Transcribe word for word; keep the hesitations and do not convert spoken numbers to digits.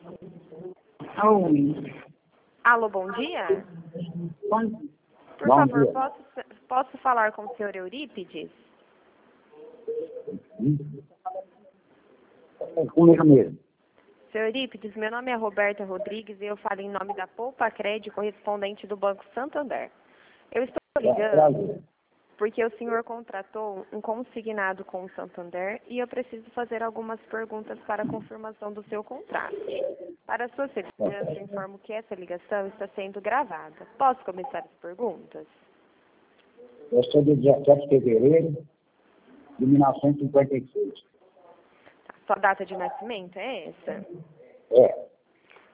Oi. Alô, bom dia? Bom, Por bom favor, dia. posso, posso falar com o senhor Eurípides? É comigo mesmo. Senhor Eurípides, meu nome é Roberta Rodrigues e eu falo em nome da Poupa Crédito, correspondente do Banco Santander. Eu estou ligando Prazer. porque o senhor contratou um consignado com o Santander e eu preciso fazer algumas perguntas para a confirmação do seu contrato. Para a sua segurança, eu informo que essa ligação está sendo gravada. Posso começar as perguntas? Eu sou de dezessete de fevereiro de mil novecentos e cinquenta e seis. Sua data de nascimento é essa? É.